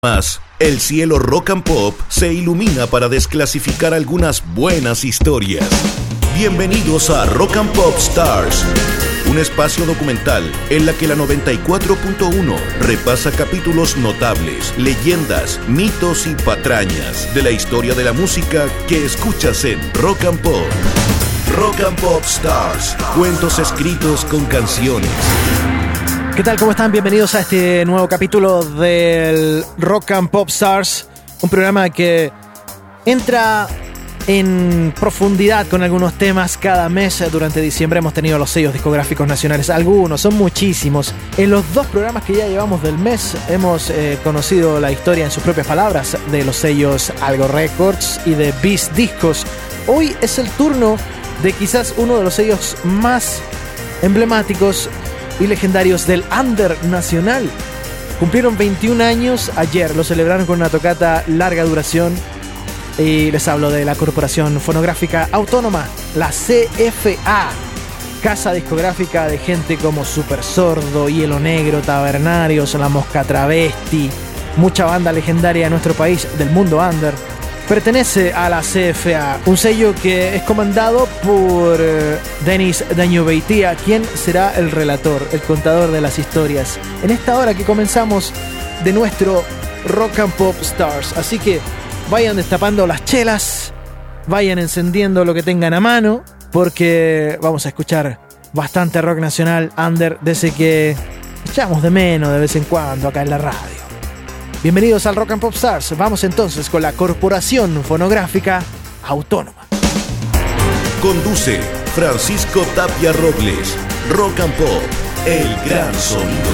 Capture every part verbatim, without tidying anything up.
Más, el cielo rock and pop se ilumina para desclasificar algunas buenas historias. Bienvenidos a Rock and Pop Stars, un espacio documental en la que la noventa y cuatro punto uno repasa capítulos notables, leyendas, mitos y patrañas de la historia de la música que escuchas en Rock and Pop. Rock and Pop Stars, cuentos escritos con canciones. ¿Qué tal? ¿Cómo están? Bienvenidos a este nuevo capítulo del Rock and Pop Stars, un programa que entra en profundidad con algunos temas cada mes. Durante diciembre hemos tenido los sellos discográficos nacionales, algunos, son muchísimos. En los dos programas que ya llevamos del mes hemos eh, conocido la historia en sus propias palabras de los sellos Algo Records y de Beast Discos. Hoy es el turno de quizás uno de los sellos más emblemáticos y legendarios del under nacional. Cumplieron veintiún años ayer, lo celebraron con una tocata larga duración. Y les hablo de la Corporación Fonográfica Autónoma, la C F A, casa discográfica de gente como Super Sordo, Hielo Negro, Tabernarios, La Mosca Travesti, mucha banda legendaria de nuestro país, del mundo under. Pertenece a la C F A, un sello que es comandado por eh, Denis Dañobeitía, quien será el relator, el contador de las historias en esta hora que comenzamos de nuestro Rock and Pop Stars. Así que vayan destapando las chelas, vayan encendiendo lo que tengan a mano, porque vamos a escuchar bastante rock nacional under desde que echamos de menos de vez en cuando acá en la radio. Bienvenidos al Rock and Pop Stars. Vamos entonces con la Corporación Fonográfica Autónoma. Conduce Francisco Tapia Robles. Rock and Pop, el gran sonido.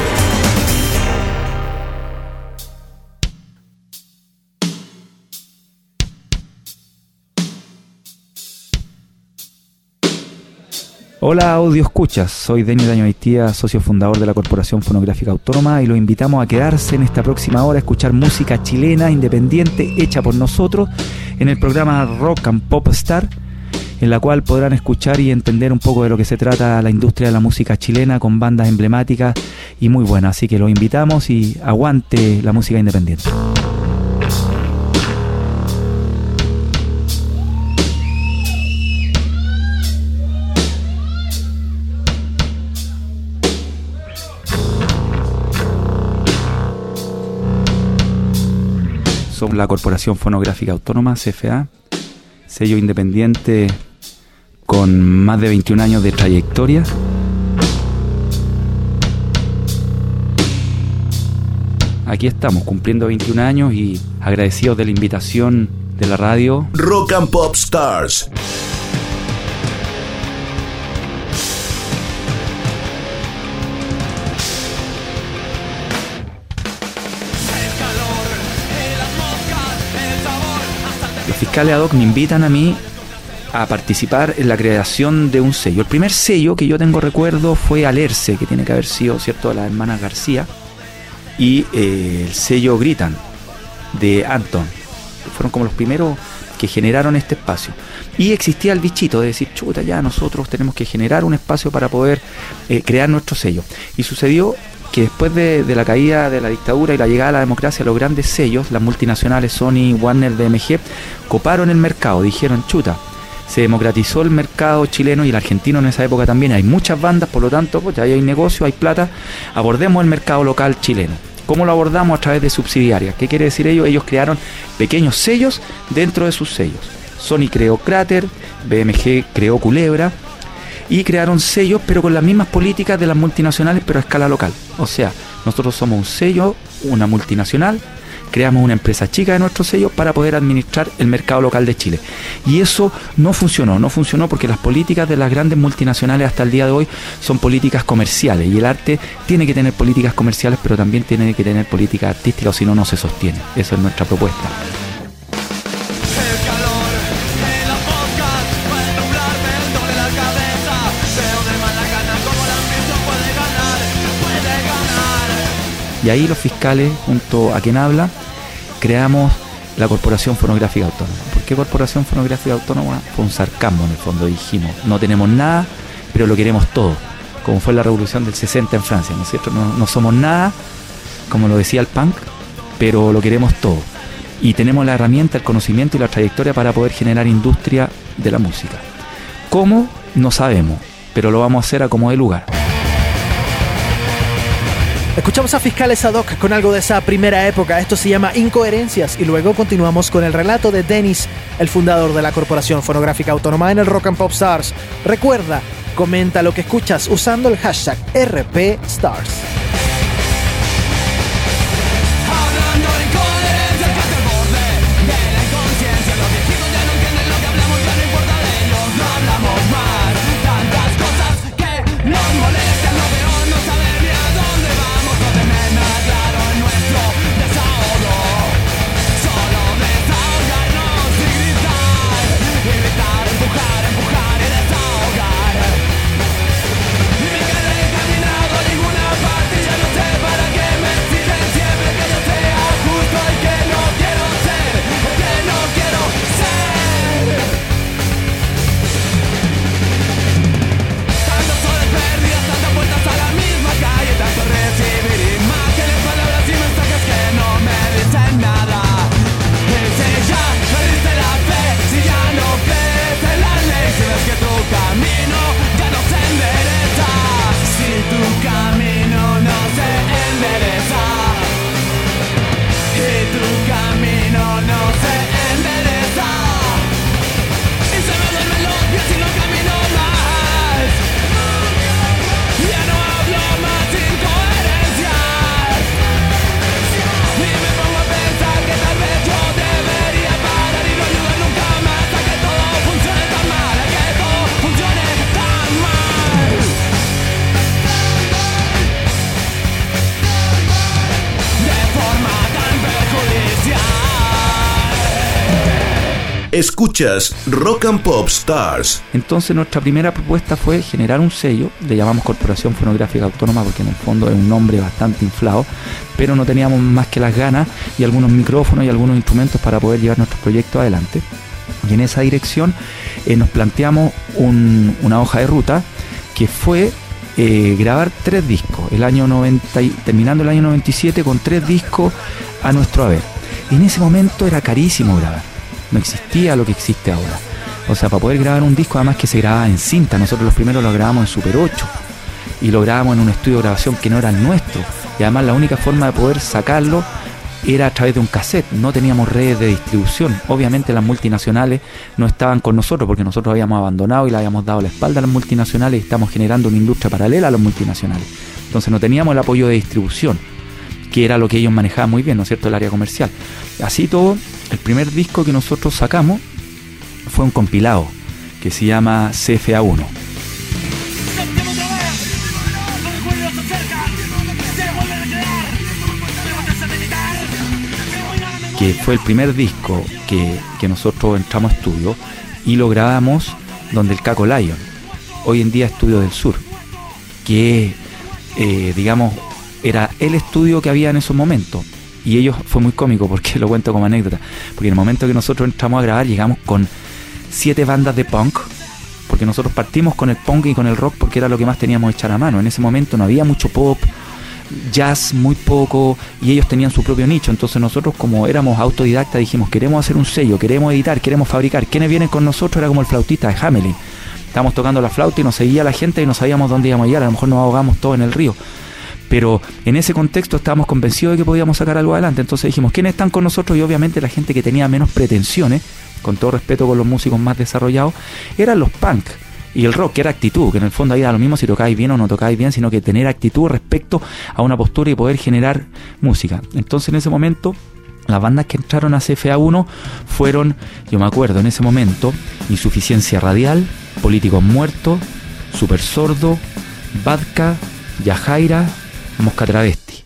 Hola audio escuchas, soy Denis Dañobeitía, socio fundador de la Corporación Fonográfica Autónoma, y los invitamos a quedarse en esta próxima hora a escuchar música chilena independiente hecha por nosotros en el programa Rock and Pop Star, en la cual podrán escuchar y entender un poco de lo que se trata la industria de la música chilena con bandas emblemáticas y muy buenas, así que los invitamos y aguante la música independiente. Somos la Corporación Fonográfica Autónoma, C F A, sello independiente con más de veintiún años de trayectoria. Aquí estamos, cumpliendo veintiún años y agradecidos de la invitación de la radio. Rock and Pop Stars. Fiscales ad hoc me invitan a mí a participar en la creación de un sello. El primer sello que yo tengo recuerdo fue Alerce, que tiene que haber sido, ¿cierto?, de las hermanas García, y eh, el sello Gritan, de Anton. Fueron como los primeros que generaron este espacio. Y existía el bichito de decir, chuta, ya nosotros tenemos que generar un espacio para poder eh, crear nuestro sello. Y sucedió que después de, de la caída de la dictadura y la llegada a la democracia, los grandes sellos, las multinacionales Sony, Warner, B M G, coparon el mercado. Dijeron, chuta, se democratizó el mercado chileno y el argentino en esa época también. Hay muchas bandas, por lo tanto, pues ya hay negocio, hay plata. Abordemos el mercado local chileno. ¿Cómo lo abordamos? A través de subsidiarias. ¿Qué quiere decir ello? Ellos crearon pequeños sellos dentro de sus sellos. Sony creó Cráter, B M G creó Culebra, y crearon sellos pero con las mismas políticas de las multinacionales pero a escala local. O sea, nosotros somos un sello, una multinacional, creamos una empresa chica de nuestro sello para poder administrar el mercado local de Chile. Y eso no funcionó, no funcionó porque las políticas de las grandes multinacionales hasta el día de hoy son políticas comerciales, y el arte tiene que tener políticas comerciales pero también tiene que tener políticas artísticas, o si no, no se sostiene. Esa es nuestra propuesta. Y ahí los fiscales, junto a quien habla, creamos la Corporación Fonográfica Autónoma. ¿Por qué Corporación Fonográfica Autónoma? Fue un sarcasmo en el fondo. Dijimos, no tenemos nada, pero lo queremos todo. Como fue la revolución del sesenta en Francia, ¿no es cierto? No, no somos nada, como lo decía el punk, pero lo queremos todo. Y tenemos la herramienta, el conocimiento y la trayectoria para poder generar industria de la música. ¿Cómo? No sabemos, pero lo vamos a hacer a como de lugar. Escuchamos a Fiscales Ad Hoc con algo de esa primera época. Esto se llama Incoherencias y luego continuamos con el relato de Dennis, el fundador de la Corporación Fonográfica Autónoma en el Rock and Pop Stars. Recuerda, comenta lo que escuchas usando el hashtag R P Stars. Escuchas Rock and Pop Stars. Entonces nuestra primera propuesta fue generar un sello, le llamamos Corporación Fonográfica Autónoma porque en el fondo es un nombre bastante inflado, pero no teníamos más que las ganas y algunos micrófonos y algunos instrumentos para poder llevar nuestro proyecto adelante. Y en esa dirección eh, nos planteamos un, una hoja de ruta que fue eh, grabar tres discos, el año noventa y, terminando el año noventa y siete con tres discos a nuestro haber. Y en ese momento era carísimo grabar. No existía lo que existe ahora. O sea, para poder grabar un disco, además que se grababa en cinta, nosotros los primeros lo grabamos en Super ocho y lo grabamos en un estudio de grabación que no era el nuestro, y además la única forma de poder sacarlo era a través de un cassette. No teníamos redes de distribución. Obviamente las multinacionales no estaban con nosotros porque nosotros habíamos abandonado y le habíamos dado la espalda a las multinacionales y estamos generando una industria paralela a las multinacionales. Entonces no teníamos el apoyo de distribución, que era lo que ellos manejaban muy bien, ¿no es cierto?, el área comercial. Así todo, el primer disco que nosotros sacamos fue un compilado que se llama C F A uno. Que fue el primer disco que, que nosotros entramos a estudio y lo grabamos donde el Caco Lion, hoy en día Estudio del Sur, que eh, digamos era el estudio que había en esos momentos. Y ellos, fue muy cómico porque lo cuento como anécdota, porque en el momento que nosotros entramos a grabar llegamos con siete bandas de punk, porque nosotros partimos con el punk y con el rock porque era lo que más teníamos echar a mano. En ese momento no había mucho pop, jazz muy poco, y ellos tenían su propio nicho. Entonces nosotros, como éramos autodidactas, dijimos queremos hacer un sello, queremos editar, queremos fabricar. ¿Quiénes vienen con nosotros? Era como el flautista de Hamelin. Estábamos tocando la flauta y nos seguía la gente y no sabíamos dónde íbamos a llegar. A lo mejor nos ahogamos todos en el río. Pero en ese contexto estábamos convencidos de que podíamos sacar algo adelante. Entonces dijimos, ¿quiénes están con nosotros? Y obviamente la gente que tenía menos pretensiones, con todo respeto con los músicos más desarrollados, eran los punk y el rock, que era actitud, que en el fondo ahí da lo mismo si tocáis bien o no tocáis bien, sino que tener actitud respecto a una postura y poder generar música. Entonces en ese momento las bandas que entraron a C F A uno fueron, yo me acuerdo en ese momento, Insuficiencia Radial, Políticos Muertos, Super Sordo, Vodka, Yajaira, Mosca Travesti.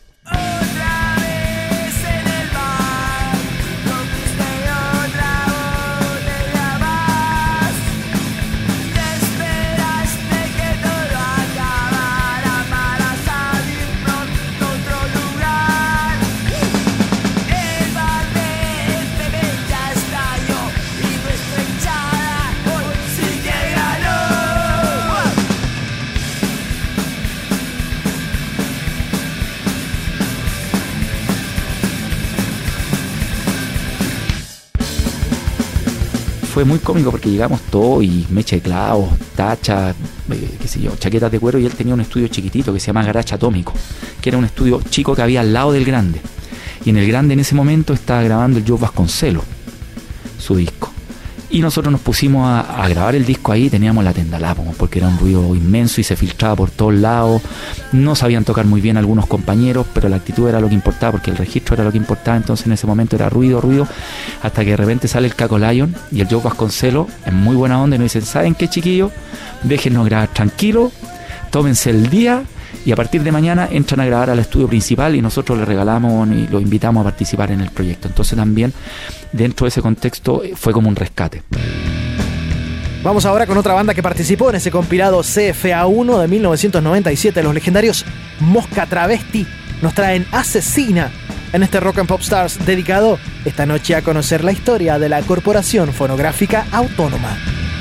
fue muy cómico porque llegamos todos y mecha de clavos, tacha, eh, qué sé yo, chaquetas de cuero, y él tenía un estudio chiquitito que se llama Garage Atómico, que era un estudio chico que había al lado del grande. Y en el grande en ese momento estaba grabando el Joe Vasconcelos, su disco. Y nosotros nos pusimos a, a grabar el disco ahí. Teníamos la tendalápomo porque era un ruido inmenso y se filtraba por todos lados. No sabían tocar muy bien algunos compañeros, pero la actitud era lo que importaba, porque el registro era lo que importaba. Entonces en ese momento era ruido, ruido, hasta que de repente sale el Caco Lion y el Joe Vasconcelos en muy buena onda y nos dicen: ¿saben qué, chiquillos? Déjennos grabar tranquilo, tómense el día y a partir de mañana entran a grabar al estudio principal, y nosotros les regalamos y los invitamos a participar en el proyecto. Entonces también dentro de ese contexto fue como un rescate. Vamos ahora con otra banda que participó en ese compilado C F A uno de mil novecientos noventa y siete. Los legendarios Mosca Travesti nos traen Asesina en este Rock and Pop Stars, dedicado esta noche a conocer la historia de la Corporación Fonográfica Autónoma.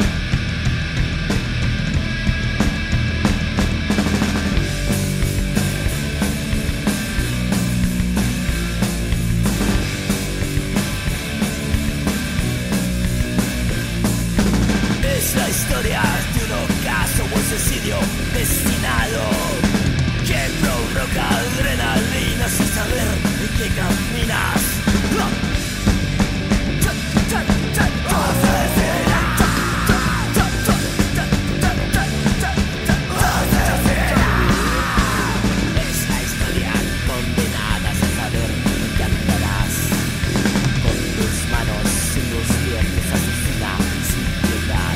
Destinado que provoca adrenalina sin saber en qué caminas. Es la historia condenada sin saber en qué andarás. Con tus manos y tus dientes asesina sin piedad.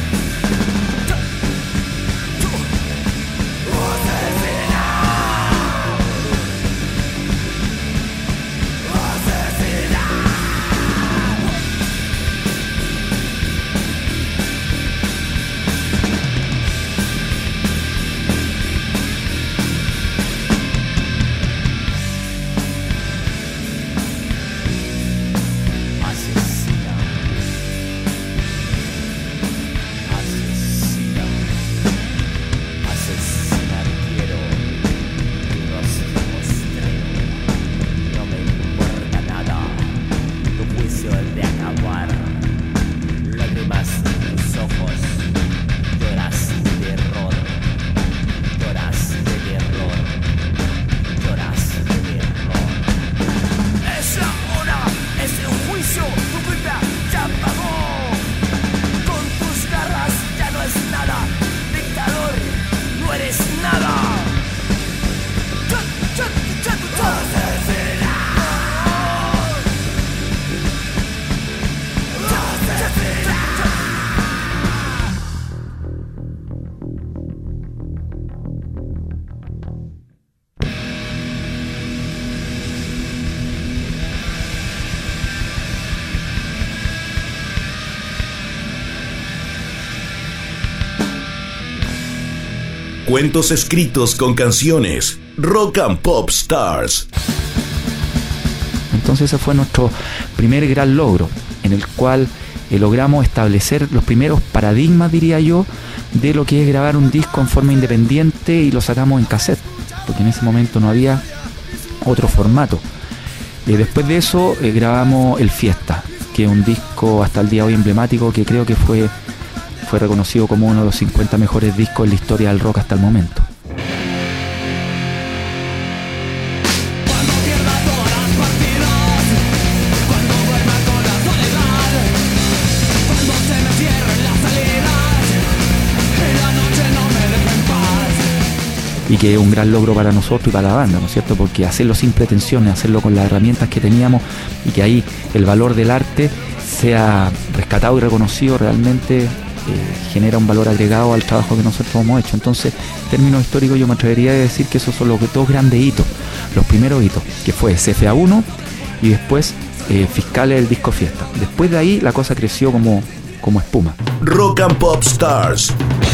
Cuentos escritos con canciones. Rock and Pop Stars. Entonces ese fue nuestro primer gran logro, en el cual eh, logramos establecer los primeros paradigmas, diría yo, de lo que es grabar un disco en forma independiente, y lo sacamos en cassette, porque en ese momento no había otro formato. Eh, después de eso eh, grabamos El Fiesta, que es un disco hasta el día de hoy emblemático, que creo que fue fue reconocido como uno de los cincuenta mejores discos en la historia del rock hasta el momento. Y que es un gran logro para nosotros y para la banda, ¿no es cierto? Porque hacerlo sin pretensiones, hacerlo con las herramientas que teníamos, y que ahí el valor del arte sea rescatado y reconocido, realmente eh, genera un valor agregado al trabajo que nosotros hemos hecho. Entonces, en términos históricos, yo me atrevería a decir que esos son los dos grandes hitos, los primeros hitos, que fue C F A uno y después eh, Fiscales del disco Fiesta. Después de ahí la cosa creció como, como espuma. Rock and Pop Stars.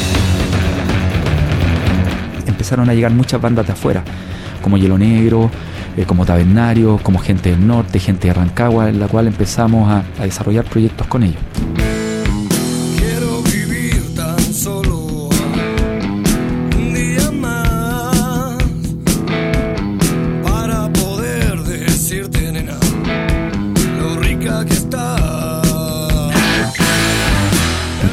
Empezaron a llegar muchas bandas de afuera, como Hielo Negro, eh, como Tabernario, como Gente del Norte, Gente de Rancagua, en la cual empezamos a, a desarrollar proyectos con ellos. Quiero vivir tan solo un día más para poder decirte, nena, lo rica que estás.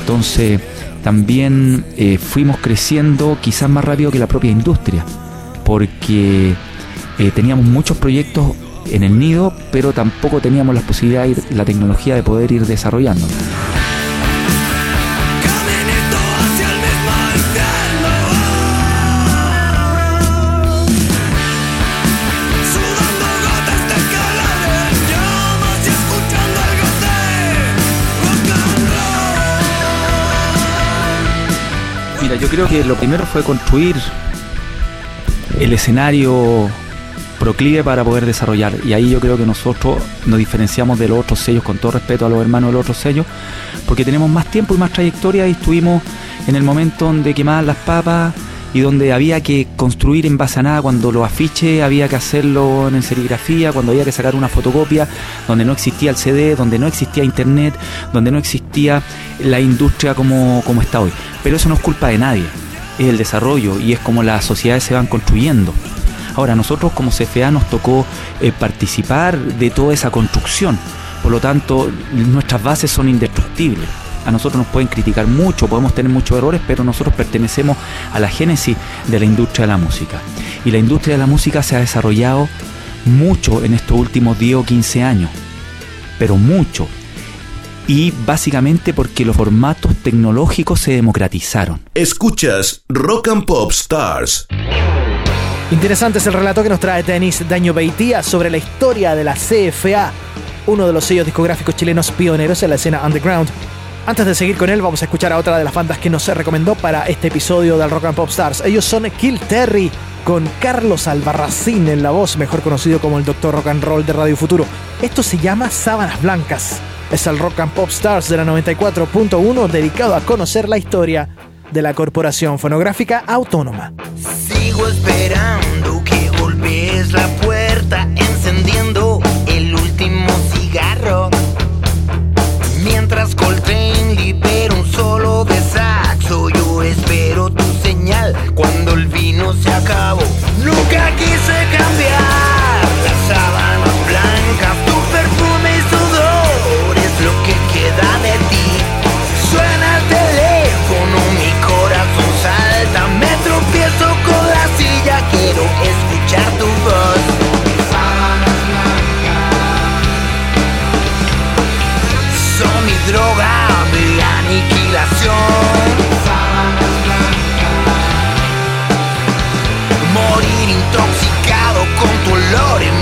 Entonces también eh, fuimos creciendo quizás más rápido que la propia industria, porque eh, teníamos muchos proyectos en el nido, pero tampoco teníamos la posibilidad y la tecnología de poder ir desarrollando. Mira, yo creo que lo primero fue construir el escenario proclive para poder desarrollar, y ahí yo creo que nosotros nos diferenciamos de los otros sellos, con todo respeto a los hermanos de los otros sellos, porque tenemos más tiempo y más trayectoria, y estuvimos en el momento donde quemaban las papas y donde había que construir en base a nada, cuando los afiches había que hacerlo en serigrafía, cuando había que sacar una fotocopia, donde no existía el C D, donde no existía internet, donde no existía la industria como, como está hoy. Pero eso no es culpa de nadie, es el desarrollo y es como las sociedades se van construyendo. Ahora, nosotros como C F A nos tocó eh, participar de toda esa construcción, por lo tanto nuestras bases son indestructibles. A nosotros nos pueden criticar mucho, podemos tener muchos errores, pero nosotros pertenecemos a la génesis de la industria de la música. Y la industria de la música se ha desarrollado mucho en estos últimos diez o quince años, pero mucho. Y básicamente porque los formatos tecnológicos se democratizaron. Escuchas Rock and Pop Stars. Interesante es el relato que nos trae Denis Daño Beitia sobre la historia de la C F A, uno de los sellos discográficos chilenos pioneros en la escena underground. Antes de seguir con él, vamos a escuchar a otra de las bandas que nos recomendó para este episodio del Rock and Pop Stars. Ellos son Kill Terry, con Carlos Albarracín en la voz, mejor conocido como el Doctor Rock and Roll de Radio Futuro. Esto se llama Sábanas Blancas. Es el Rock and Pop Stars de la noventa y cuatro punto uno, dedicado a conocer la historia de la Corporación Fonográfica Autónoma. Sigo esperando que golpees la puerta, encendiendo el último cigarro. Mientras Coltrane libera un solo de saxo, yo espero tu señal cuando el vino se acabó. Nunca quise cambiar las sábanas blancas, tu perfume y sudor es lo que queda de ti. Suena el teléfono, mi corazón salta, me tropiezo con la silla, quiero escuchar tu voz. Sábanas blancas son mi droga, mi aniquilación. Sábanas blancas, morir intoxicado con tu olor en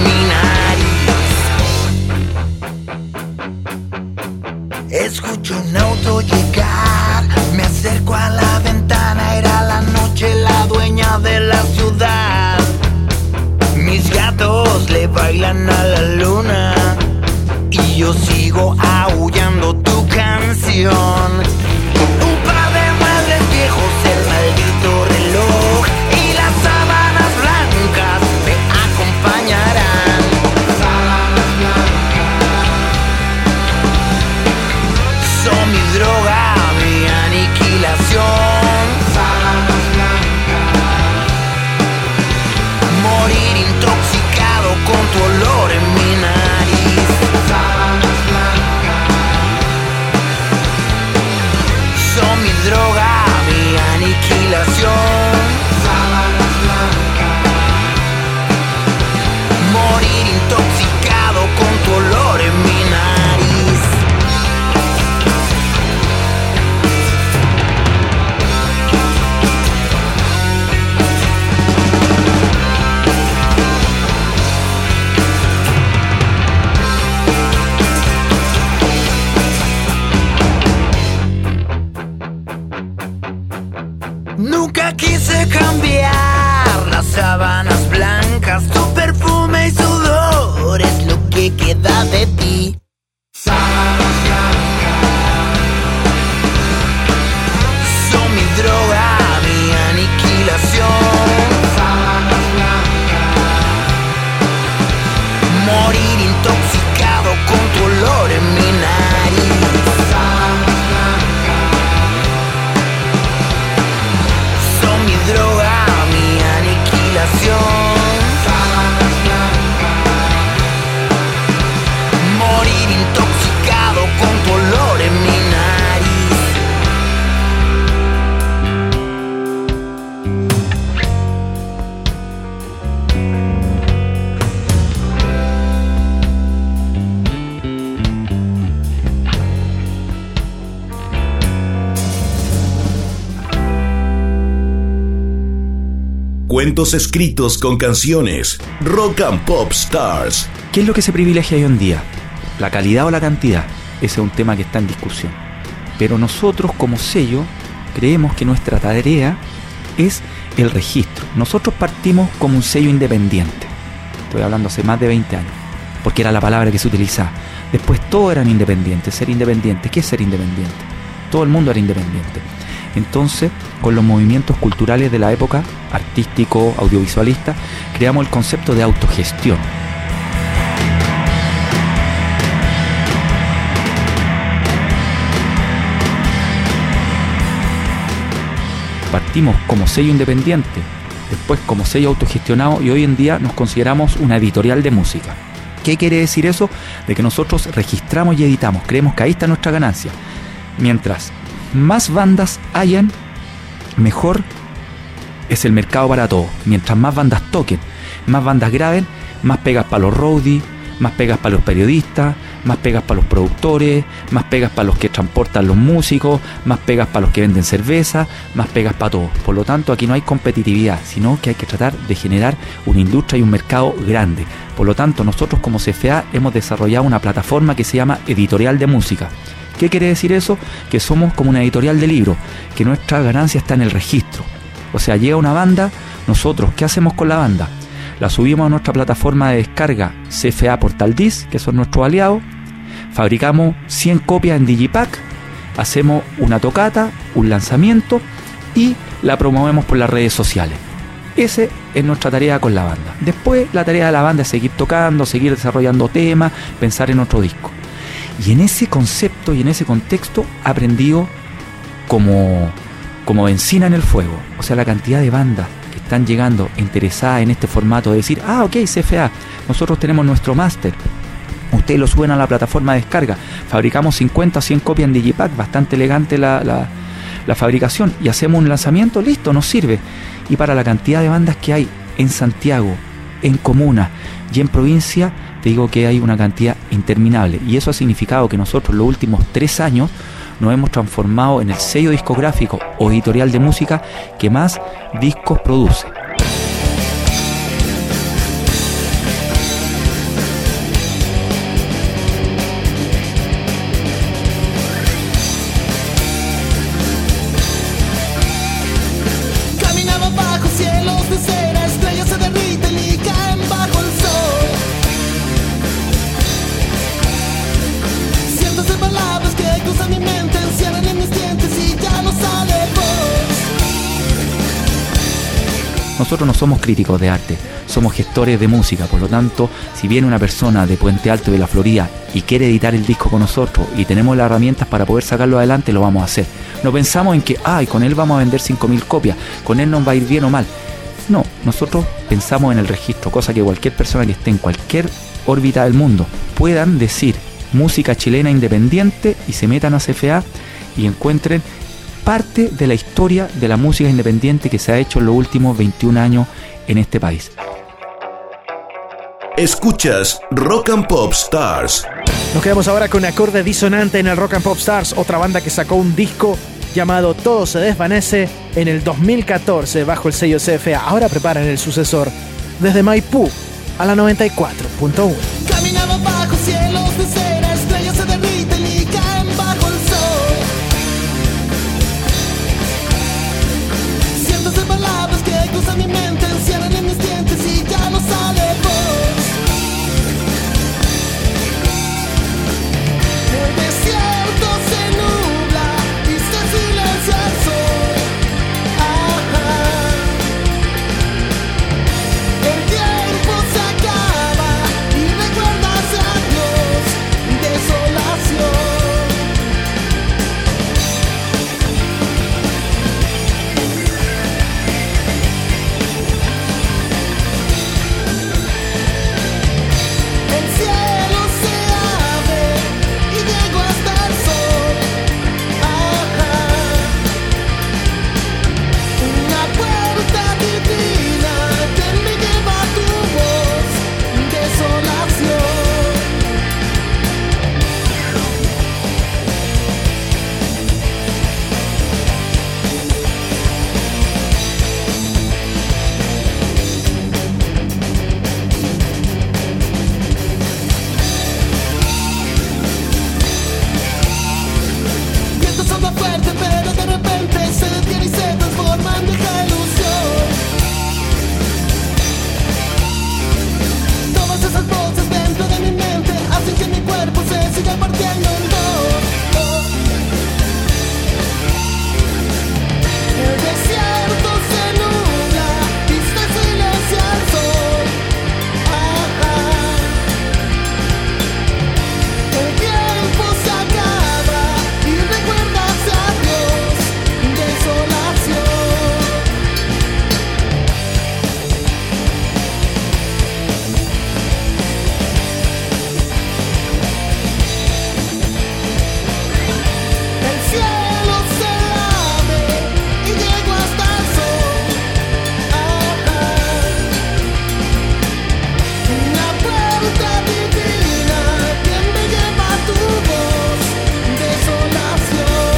mi nariz. Escucho un auto llegar, me acerco a la ventana, era la noche, la dueña de la ciudad. Mis gatos le bailan a la luna y yo sigo aullando tu canción. Un par de muebles viejos, el maldito reloj y las sábanas blancas me acompañarán. Sábanas blancas son mi droga, mi aniquilación. Sábanas blancas, morir intoxicado con tu olor en mi nariz. Sábanas blancas son mi droga, mi aniquilación. Sábanas blancas, morir intoxicado con tu olor en mi nariz. Nunca quise cambiar las sábanas blancas, tu perfume y sudor es lo que queda de ti. Sábanas blancas son mi droga, mi aniquilación. Sábanas blancas, morir intoxicado con tu olor en mi nariz. Sábanas blancas, mi droga, mi aniquilación. Sábanas blancas, morir Cuentos escritos con canciones. Rock and Pop Stars. ¿Qué es lo que se privilegia hoy en día? ¿La calidad o la cantidad? Ese es un tema que está en discusión. Pero nosotros como sello creemos que nuestra tarea es el registro. Nosotros partimos como un sello independiente. Estoy hablando hace más de veinte años, porque era la palabra que se utilizaba. Después todos eran independientes. Ser independiente, ¿qué es ser independiente? Todo el mundo era independiente. Entonces, con los movimientos culturales de la época, artístico, audiovisualista, creamos el concepto de autogestión. Partimos como sello independiente, después como sello autogestionado y hoy en día nos consideramos una editorial de música. ¿Qué quiere decir eso? De que nosotros registramos y editamos, creemos que ahí está nuestra ganancia. Mientras más bandas hayan, mejor es el mercado para todos. Mientras más bandas toquen, más bandas graben, más pegas para los roadies, más pegas para los periodistas, más pegas para los productores, más pegas para los que transportan los músicos, más pegas para los que venden cerveza, más pegas para todos. Por lo tanto, aquí no hay competitividad, sino que hay que tratar de generar una industria y un mercado grande. Por lo tanto, nosotros como C F A hemos desarrollado una plataforma que se llama Editorial de Música. ¿Qué quiere decir eso? Que somos como una editorial de libros, que nuestra ganancia está en el registro. O sea, llega una banda, nosotros, ¿qué hacemos con la banda? La subimos a nuestra plataforma de descarga C F A Portal Disc, que son nuestros aliados, fabricamos cien copias en Digipack, hacemos una tocata, un lanzamiento y la promovemos por las redes sociales. Esa es nuestra tarea con la banda. Después la tarea de la banda es seguir tocando, seguir desarrollando temas, pensar en otro disco. Y en ese concepto y en ese contexto aprendido como, como benzina en el fuego. O sea, la cantidad de bandas que están llegando interesadas en este formato de decir, ah, ok, C F A, nosotros tenemos nuestro máster. Ustedes lo suben a la plataforma de descarga. Fabricamos cincuenta o cien copias en Digipack, bastante elegante la, la, la fabricación. Y hacemos un lanzamiento, listo, nos sirve. Y para la cantidad de bandas que hay en Santiago, en comuna y en provincia, te digo que hay una cantidad interminable. Y eso ha significado que nosotros los últimos tres años nos hemos transformado en el sello discográfico o editorial de música que más discos produce. Caminamos bajo cielos de cera, estrellas se derriten y caen bajo el sol. Cientos de palabras que cruzan mi mente, encierran en mis dientes y ya no sale voz. Nosotros no somos críticos de arte, somos gestores de música. Por lo tanto, si viene una persona de Puente Alto de la Florida y quiere editar el disco con nosotros y tenemos las herramientas para poder sacarlo adelante, lo vamos a hacer. No pensamos en que, ay, con él vamos a vender cinco mil copias, con él nos va a ir bien o mal. No, nosotros pensamos en el registro, cosa que cualquier persona que esté en cualquier órbita del mundo puedan decir música chilena independiente y se metan a C F A y encuentren parte de la historia de la música independiente que se ha hecho en los últimos veintiún años en este país. Escuchas Rock and Pop Stars. Nos quedamos ahora con Acorde Disonante en el Rock and Pop Stars, otra banda que sacó un disco llamado Todo se desvanece en el dos mil catorce bajo el sello C F A. Ahora preparan el sucesor desde Maipú a la noventa y cuatro punto uno. Caminamos bajo cielos de cera, estrellas se derriten y caen bajo el sol. Cientos de palabras que cruzan mi mente, encierran en mis dientes y ya no sale voz. El desierto se nubla y se silencia el sol. Ajá. El tiempo se acaba y recuerda partiendo en dos. El desierto se nubla y se silencia el sol. Ajá. El tiempo se acaba y recuerdas a Dios. Desolación. El cielo se abre y llego hasta el sol. Ajá. La puerta divina que me lleva a tu voz. Desolación.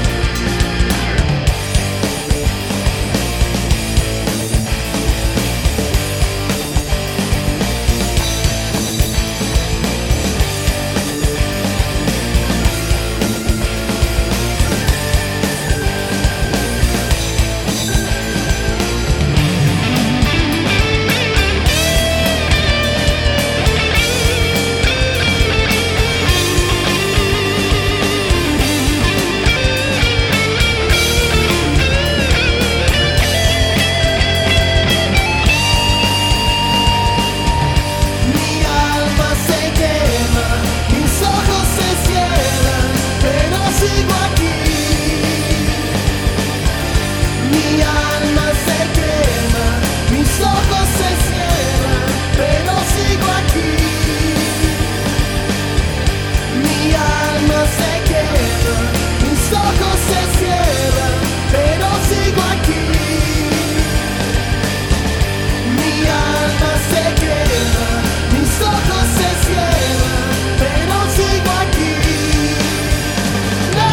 Mi alma se quema, mis ojos se cierran, pero sigo aquí. Mi alma se quema, mis ojos se cierran, pero sigo aquí. Mi alma se quema, mis ojos se cierran, pero sigo aquí. Mi alma se quema, mis ojos se cierran, pero sigo aquí. No.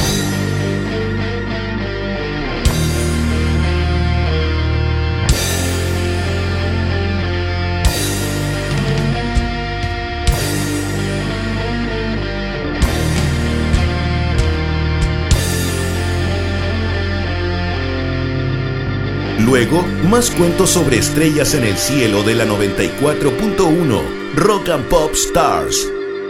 Luego, más cuentos sobre estrellas en el cielo de la noventa y cuatro punto uno, Rock and Pop Stars.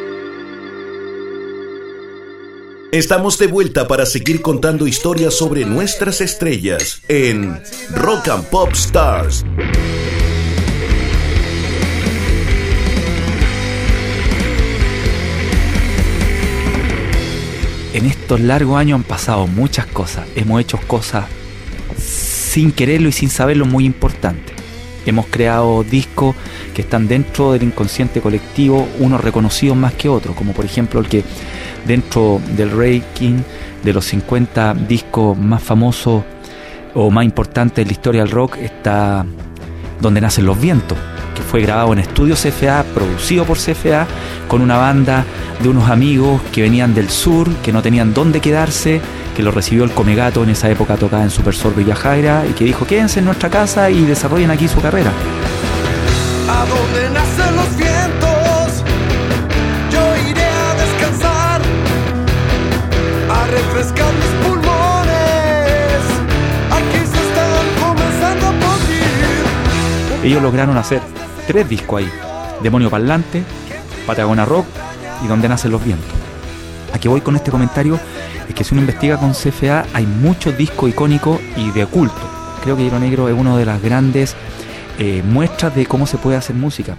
Estamos de vuelta para seguir contando historias sobre nuestras estrellas en Rock and Pop Stars. En estos largos años han pasado muchas cosas. Hemos hecho cosas sin quererlo y sin saberlo muy importantes. Hemos creado discos que están dentro del inconsciente colectivo, unos reconocidos más que otros, como por ejemplo el que dentro del ranking de los cincuenta discos más famosos o más importantes de la historia del rock está Donde Nacen los Vientos, que fue grabado en estudio C F A, producido por C F A, con una banda de unos amigos que venían del sur, que no tenían dónde quedarse, que lo recibió el Comegato, en esa época tocaba en Super Sordo y Yajaira, y que dijo: quédense en nuestra casa y desarrollen aquí su carrera. A donde nacen los vientos, yo iré a descansar, a refrescar mis pulmones, aquí se están comenzando a podrir. Ellos lograron hacer tres discos ahí: Demonio Parlante, Patagona Rock y Donde Nacen los Vientos. A qué voy con este comentario es que si uno investiga con C F A hay muchos discos icónicos y de culto. Creo que Hielo Negro es una de las grandes eh, muestras de cómo se puede hacer música.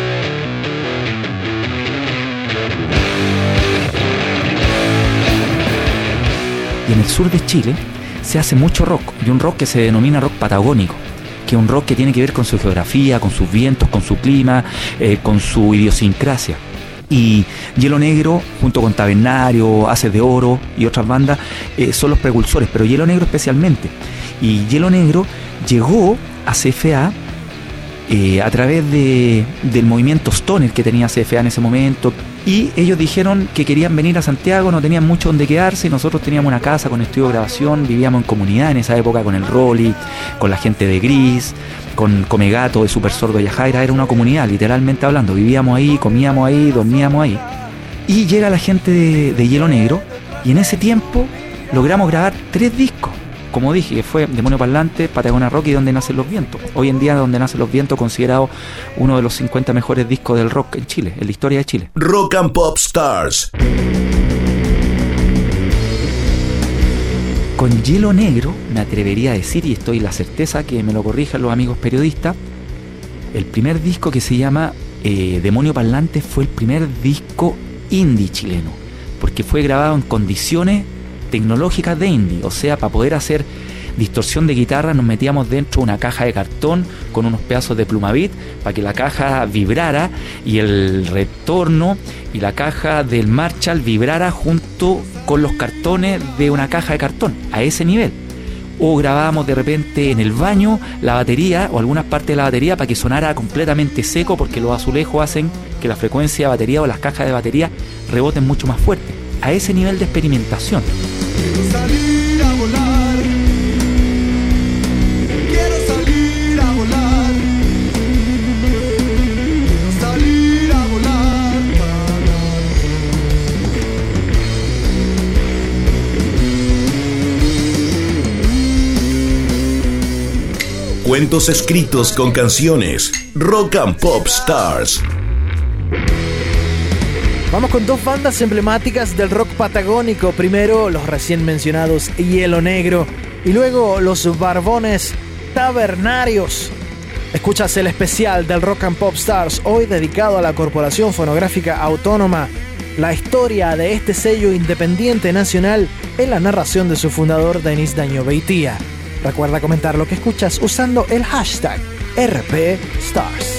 Y en el sur de Chile se hace mucho rock, y un rock que se denomina rock patagónico, que es un rock que tiene que ver con su geografía, con sus vientos, con su clima, eh, con su idiosincrasia. Y Hielo Negro, junto con Tabernario, Haces de Oro y otras bandas, eh, son los precursores, pero Hielo Negro especialmente. Y Hielo Negro llegó a C F A eh, a través de, del movimiento stoner que tenía C F A en ese momento, y ellos dijeron que querían venir a Santiago, no tenían mucho donde quedarse, y nosotros teníamos una casa con estudio de grabación, vivíamos en comunidad en esa época con el Rolly, con la gente de Gris, con Comegato, de Super Sordo y Yajaira. Era una comunidad, literalmente hablando, vivíamos ahí, comíamos ahí, dormíamos ahí. Y llega la gente de, de Hielo Negro, y en ese tiempo logramos grabar tres discos como dije, que fue Demonio Parlante, Patagonia Rock y Donde Nacen los Vientos. Hoy en día Donde Nacen los Vientos considerado uno de los cincuenta mejores discos del rock en Chile, en la historia de Chile. Rock and Pop Stars. Con Hielo Negro, me atrevería a decir, y estoy la certeza que me lo corrijan los amigos periodistas, el primer disco que se llama eh, Demonio Parlante fue el primer disco indie chileno, porque fue grabado en condiciones tecnológicas de indie, o sea, para poder hacer distorsión de guitarra nos metíamos dentro de una caja de cartón con unos pedazos de Plumavit para que la caja vibrara y el retorno y la caja del Marshall vibrara junto con los cartones de una caja de cartón, a ese nivel. O grabábamos de repente en el baño la batería o algunas partes de la batería para que sonara completamente seco, porque los azulejos hacen que la frecuencia de batería o las cajas de batería reboten mucho más fuerte. A ese nivel de experimentación. Quiero salir a volar. Quiero salir a volar. Quiero salir a volar. Cuentos escritos con canciones. Rock and Pop Stars. Vamos con dos bandas emblemáticas del rock patagónico. Primero, los recién mencionados Hielo Negro y luego los Barbones Tavernarios. Escuchas el especial del Rock and Pop Stars, hoy dedicado a la Corporación Fonográfica Autónoma. La historia de este sello independiente nacional en la narración de su fundador, Denis Daño Beitia. Recuerda comentar lo que escuchas usando el hashtag R P Stars.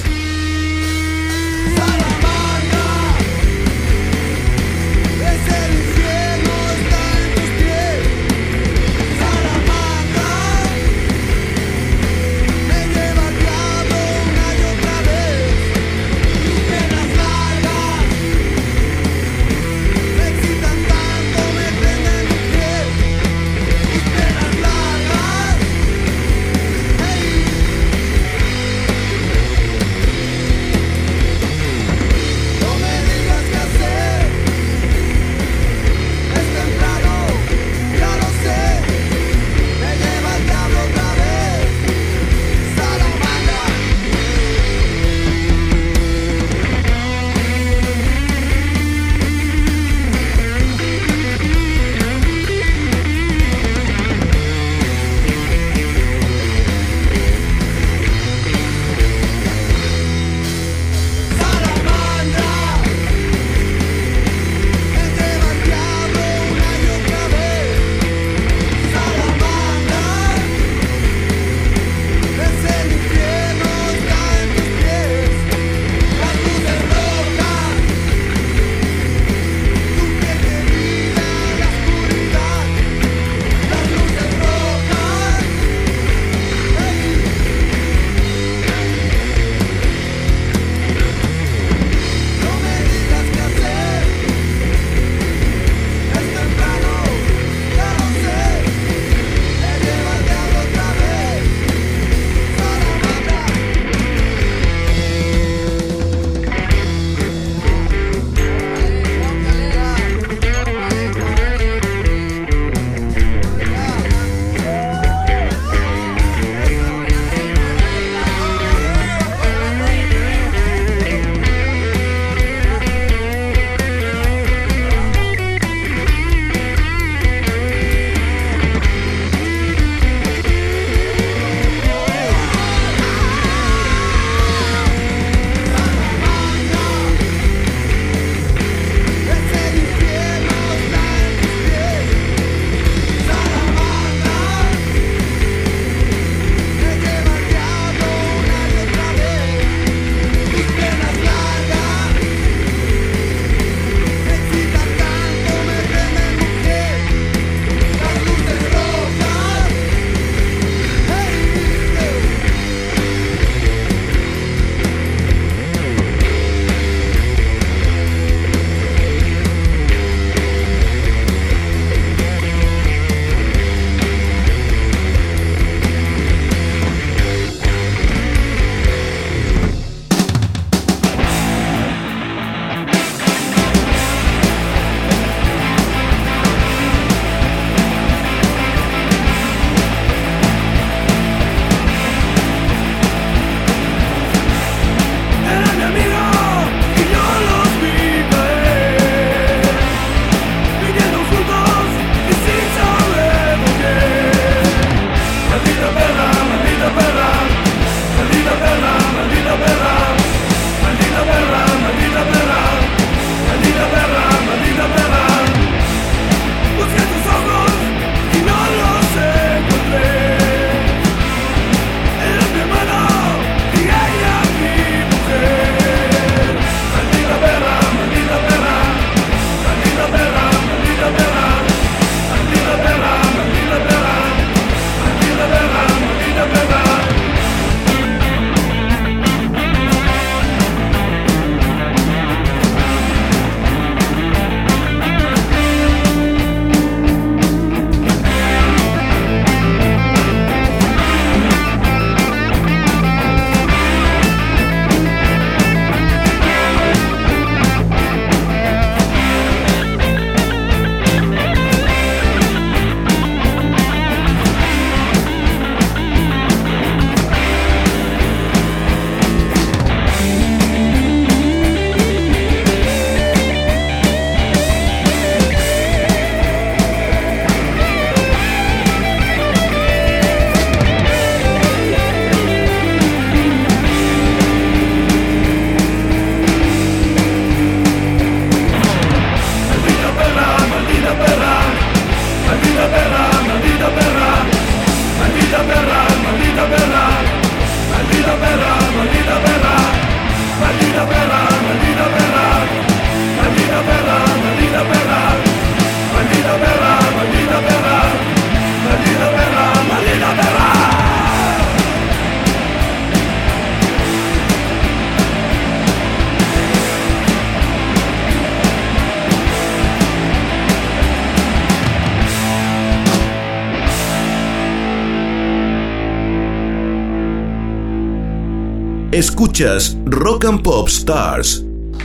Escuchas Rock and Pop Stars.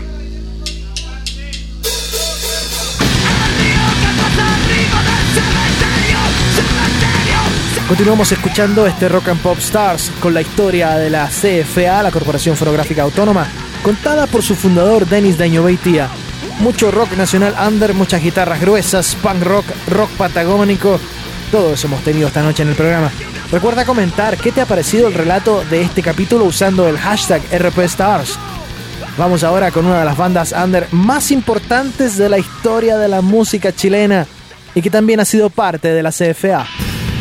Continuamos escuchando este Rock and Pop Stars con la historia de la C F A, la Corporación Fonográfica Autónoma, contada por su fundador Denis Dañobeitiá. Mucho rock nacional under, muchas guitarras gruesas, punk rock, rock patagónico, todo eso hemos tenido esta noche en el programa. Recuerda comentar qué te ha parecido el relato de este capítulo usando el hashtag R P Stars. Vamos ahora con una de las bandas under más importantes de la historia de la música chilena y que también ha sido parte de la C F A.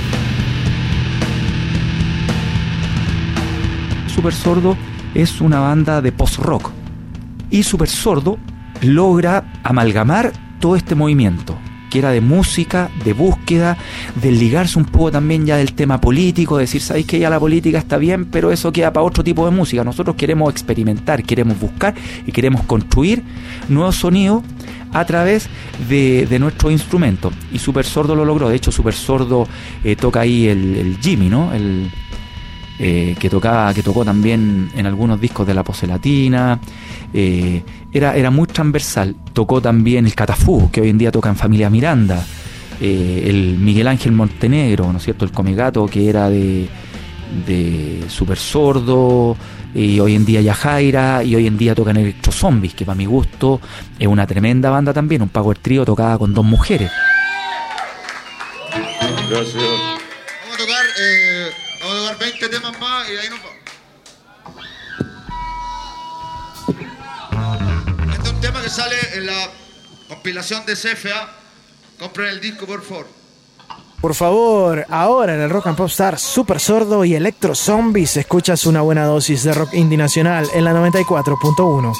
Super Sordo es una banda de post-rock y Super Sordo logra amalgamar todo este movimiento que era de música, de búsqueda, de ligarse un poco también ya del tema político, de decir, sabéis que ya la política está bien, pero eso queda para otro tipo de música. Nosotros queremos experimentar, queremos buscar y queremos construir nuevos sonidos a través de, de nuestros instrumentos. Y Super Sordo lo logró. De hecho, Super Sordo eh, toca ahí el, el Jimmy, ¿no? El, eh, que tocaba, que tocó también en algunos discos de la Pose Latina. Eh, era, era muy transversal. Tocó también el Catafú, que hoy en día toca en Familia Miranda. Eh, el Miguel Ángel Montenegro, ¿no es cierto? El Comegato, que era de, de Super Sordo. Y hoy en día Yajaira, y hoy en día tocan Electro Zombies, que para mi gusto es una tremenda banda también, un power trío tocada con dos mujeres. Gracias. Vamos a tocar, eh, vamos a tocar veinte temas más y ahí nos vamos. Este es un tema que sale en la compilación de C F A. Compren el disco, por favor. Por favor, ahora en el Rock and Pop Star, Super Sordo y Electro Zombies, escuchas una buena dosis de rock indie nacional en la noventa y cuatro punto uno.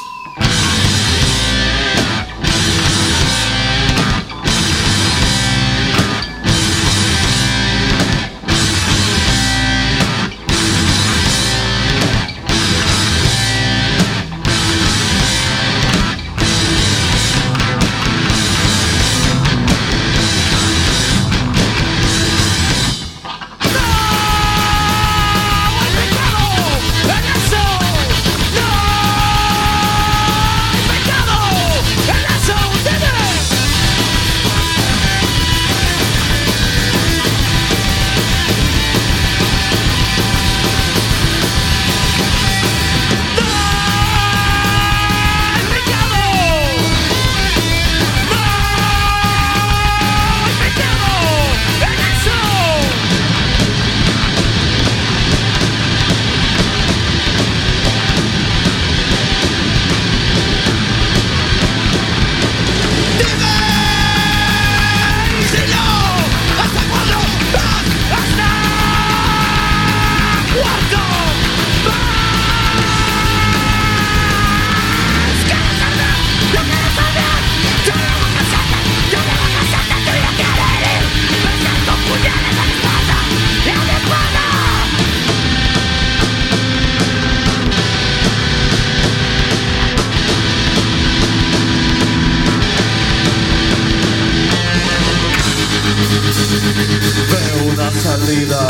Veo una salida.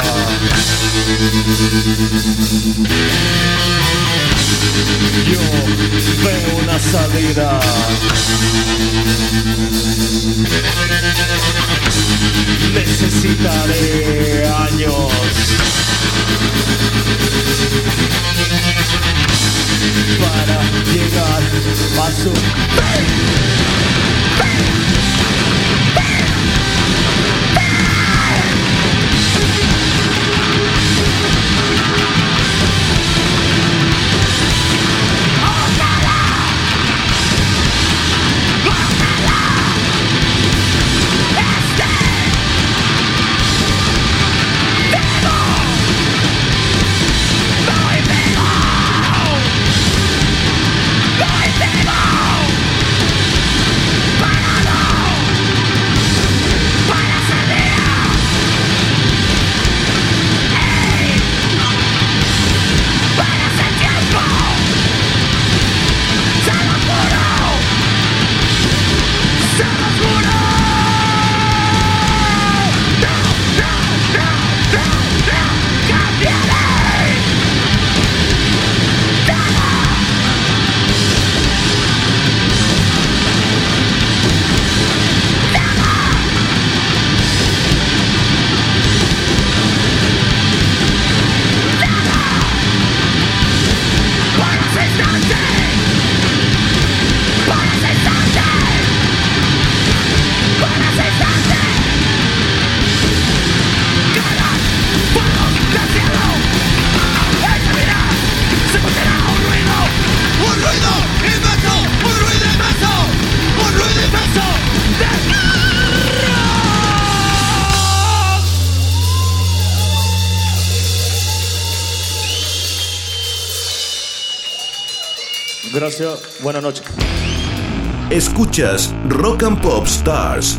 Yo veo una salida. Necesitaré años para llegar a su fin. Para gracias. Buenas noches. Escuchas Rock and Pop Stars.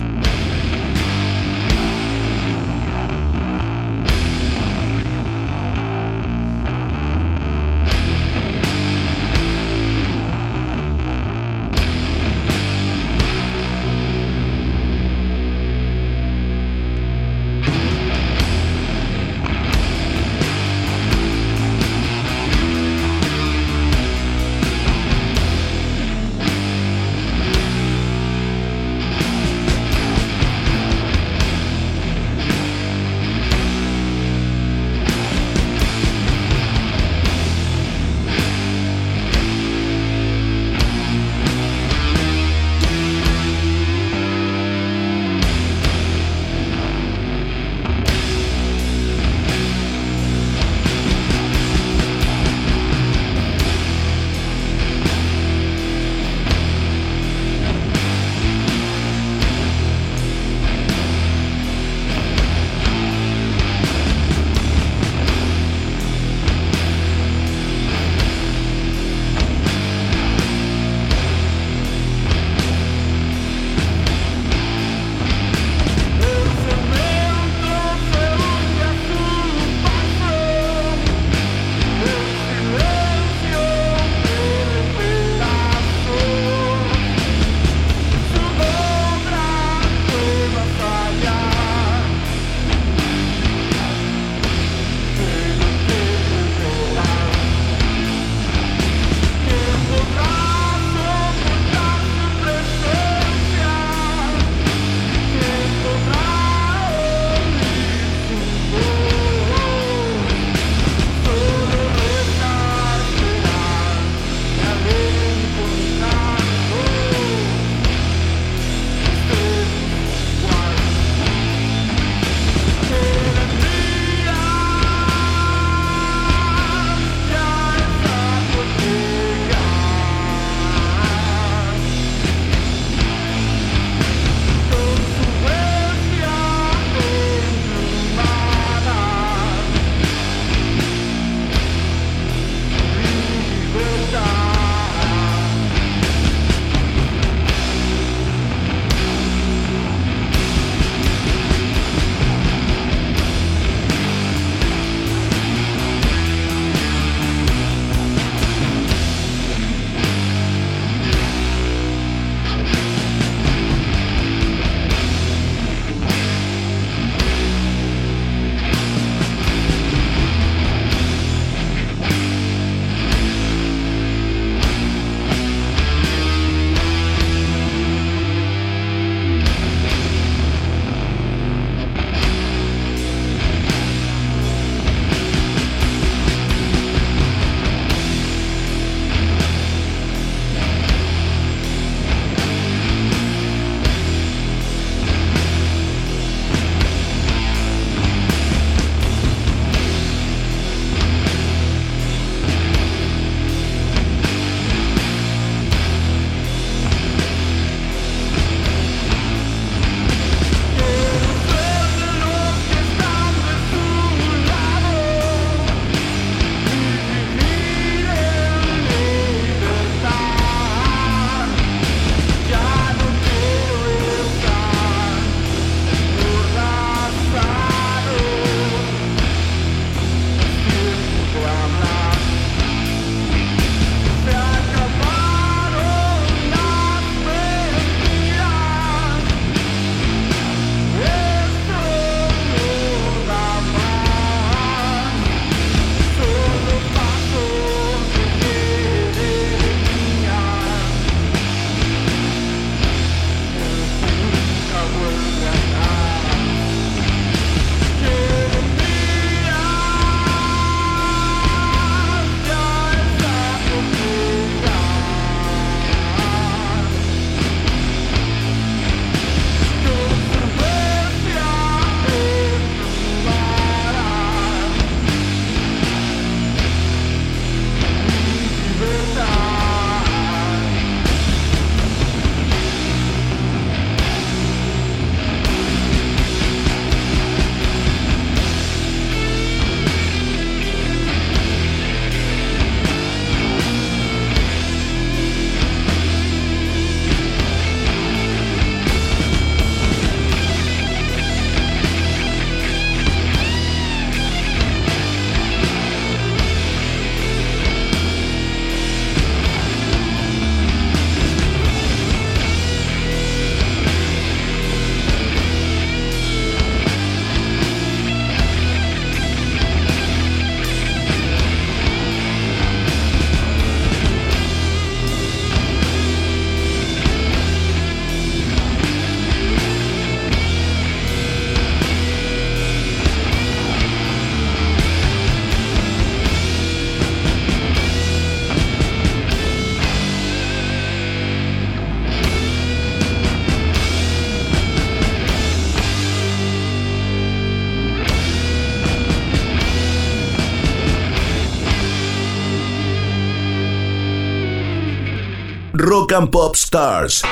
Rock and Pop Stars.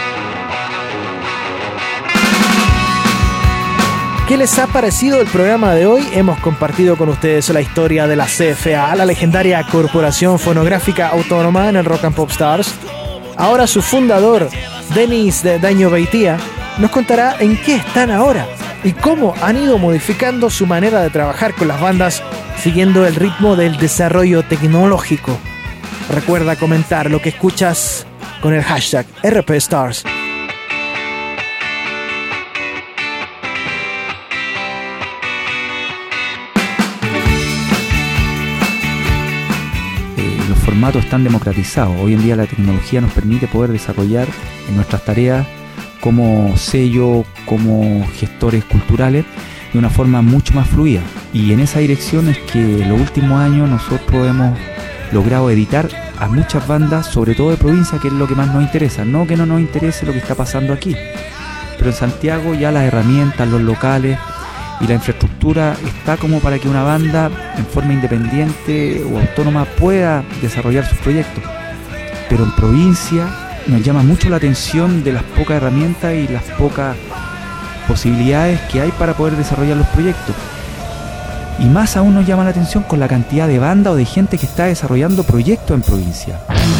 ¿Qué les ha parecido el programa de hoy? Hemos compartido con ustedes la historia de la C F A, la legendaria Corporación Fonográfica Autónoma en el Rock and Pop Stars. Ahora su fundador, Denis Daño-Beitia, nos contará en qué están ahora y cómo han ido modificando su manera de trabajar con las bandas siguiendo el ritmo del desarrollo tecnológico. Recuerda comentar lo que escuchas con el hashtag R P Stars. Los formatos están democratizados. Hoy en día la tecnología nos permite poder desarrollar en nuestras tareas como sello, como gestores culturales, de una forma mucho más fluida. Y en esa dirección es que en los últimos años nosotros hemos logrado editar a muchas bandas, sobre todo de provincia, que es lo que más nos interesa. No que no nos interese lo que está pasando aquí, pero en Santiago ya las herramientas, los locales y la infraestructura está como para que una banda en forma independiente o autónoma pueda desarrollar sus proyectos. Pero en provincia nos llama mucho la atención de las pocas herramientas y las pocas posibilidades que hay para poder desarrollar los proyectos. Y más aún nos llama la atención con la cantidad de bandas o de gente que está desarrollando proyectos en provincia.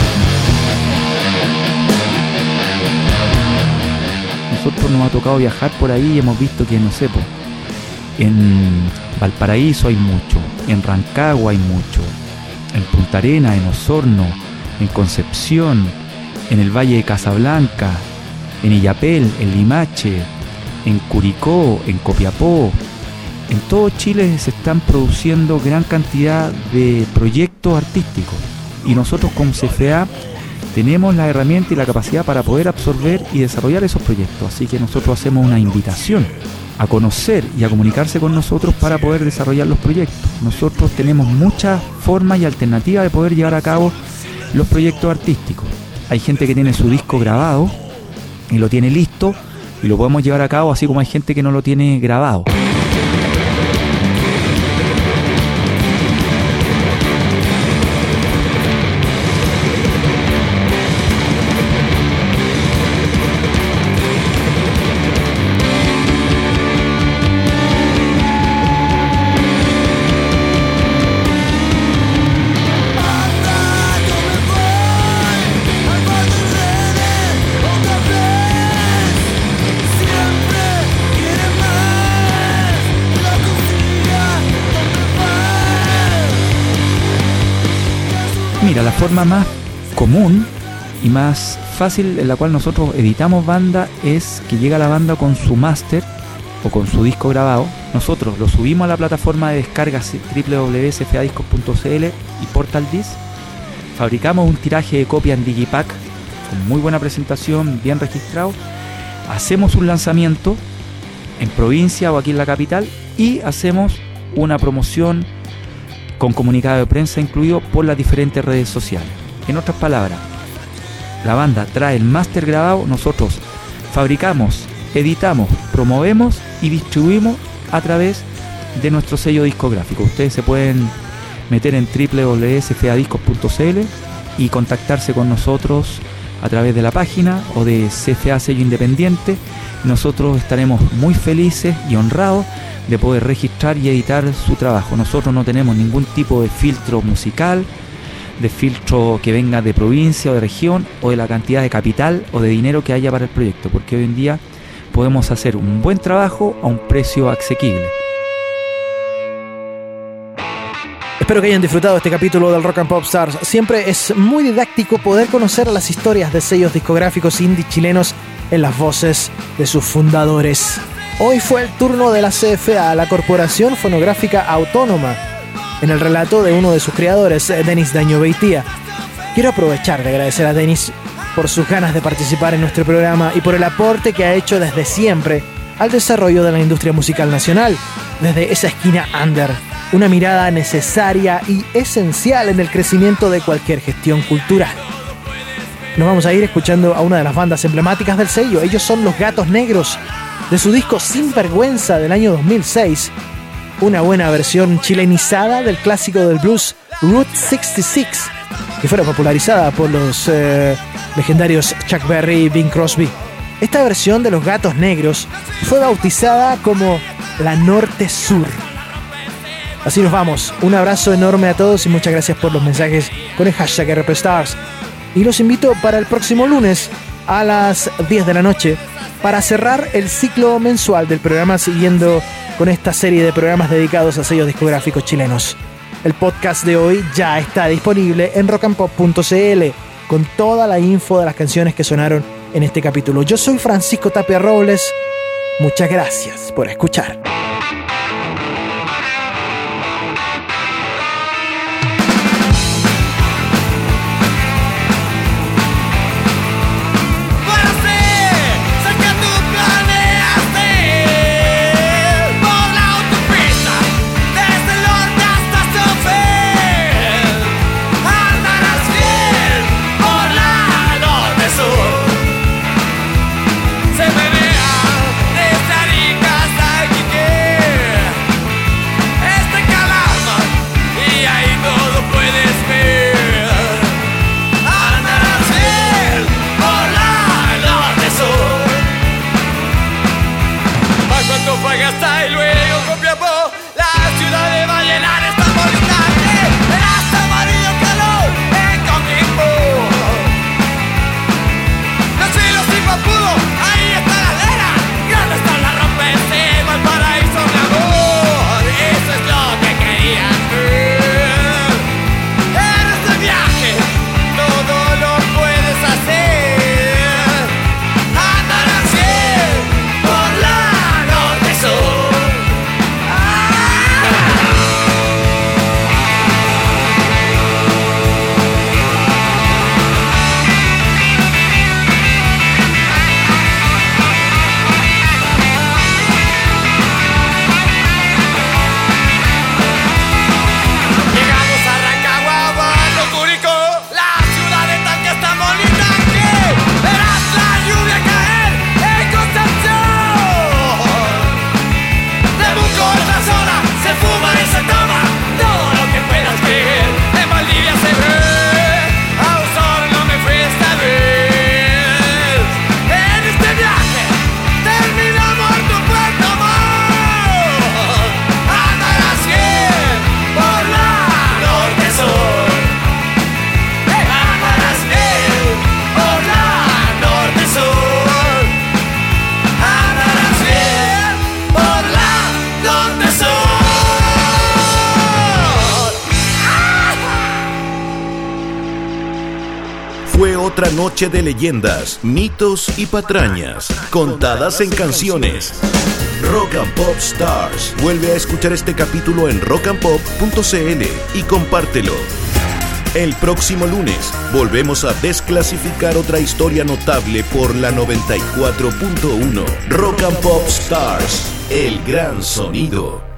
Nosotros nos ha tocado viajar por ahí y hemos visto que, no sé, pues, en Valparaíso hay mucho, en Rancagua hay mucho, en Punta Arenas, en Osorno, en Concepción, en el Valle de Casablanca, en Illapel, en Limache, en Curicó, en Copiapó. En todo Chile se están produciendo gran cantidad de proyectos artísticos y nosotros como C F A tenemos la herramienta y la capacidad para poder absorber y desarrollar esos proyectos. Así que nosotros hacemos una invitación a conocer y a comunicarse con nosotros para poder desarrollar los proyectos. Nosotros tenemos muchas formas y alternativas de poder llevar a cabo los proyectos artísticos. Hay gente que tiene su disco grabado y lo tiene listo y lo podemos llevar a cabo, así como hay gente que no lo tiene grabado. Mira, la forma más común y más fácil en la cual nosotros editamos banda es que llega la banda con su máster o con su disco grabado. Nosotros lo subimos a la plataforma de descargas doble u doble u doble u punto c f a discos punto c l y Portal Disc. Fabricamos un tiraje de copia en Digipack con muy buena presentación, bien registrado. Hacemos un lanzamiento en provincia o aquí en la capital y hacemos una promoción con comunicado de prensa incluido por las diferentes redes sociales. En otras palabras, la banda trae el máster grabado, nosotros fabricamos, editamos, promovemos y distribuimos a través de nuestro sello discográfico. Ustedes se pueden meter en doble u doble u doble u punto c f a discos punto c l y contactarse con nosotros a través de la página o de C F A Sello Independiente. Nosotros estaremos muy felices y honrados de poder registrar y editar su trabajo. Nosotros no tenemos ningún tipo de filtro musical, de filtro que venga de provincia o de región o de la cantidad de capital o de dinero que haya para el proyecto, porque hoy en día podemos hacer un buen trabajo a un precio asequible. Espero que hayan disfrutado este capítulo del Rock and Pop Stars. Siempre es muy didáctico poder conocer las historias de sellos discográficos indie chilenos en las voces de sus fundadores. Hoy fue el turno de la C F A, la Corporación Fonográfica Autónoma, en el relato de uno de sus creadores, Denis Daño-Beitia. Quiero aprovechar de agradecer a Denis por sus ganas de participar en nuestro programa y por el aporte que ha hecho desde siempre al desarrollo de la industria musical nacional, desde esa esquina under, una mirada necesaria y esencial en el crecimiento de cualquier gestión cultural. Nos vamos a ir escuchando a una de las bandas emblemáticas del sello. Ellos son Los Gatos Negros, de su disco Sinvergüenza del año dos mil seis, una buena versión chilenizada del clásico del blues Route sesenta y seis, que fuera popularizada por los eh, legendarios Chuck Berry y Bing Crosby. Esta versión de Los Gatos Negros fue bautizada como la Norte Sur. Así nos vamos. Un abrazo enorme a todos y muchas gracias por los mensajes con el hashtag R P Stars. Y los invito para el próximo lunes a las diez de la noche para cerrar el ciclo mensual del programa, siguiendo con esta serie de programas dedicados a sellos discográficos chilenos. El podcast de hoy ya está disponible en rock and pop punto c l con toda la info de las canciones que sonaron en este capítulo. Yo soy Francisco Tapia Robles. Muchas gracias por escuchar. Hasta y luego Copiapó, la ciudad de Vallenar está bonita, que verás amarillo calor en Coquimbo. Los chilos y papudo, ahí está la lera, grande está la ropa en Valparaíso, mi amor. Eso es lo que querías ver. En este viaje todo lo puedes hacer. Andar al cielo por la norte sur. Llegamos a Rancagua, Curicó, la ciudad de tanques tan bonita que verás la lluvia caer en Concepción. De Buco esta zona se fuma y se toma todo lo que puedas ver. En Valdivia se ve, a Osorno me fui esta vez. En este viaje terminamos tu Puerto Montt. Andar a cien por la norte sur. Andar a cien por la norte sur. Andar a cien por la norte sur. Fue otra noche de leyendas, mitos y patrañas, contadas en canciones. Rock and Pop Stars. Vuelve a escuchar este capítulo en rock and pop punto c l y compártelo. El próximo lunes volvemos a desclasificar otra historia notable por la noventa y cuatro punto uno. Rock and Pop Stars, el gran sonido.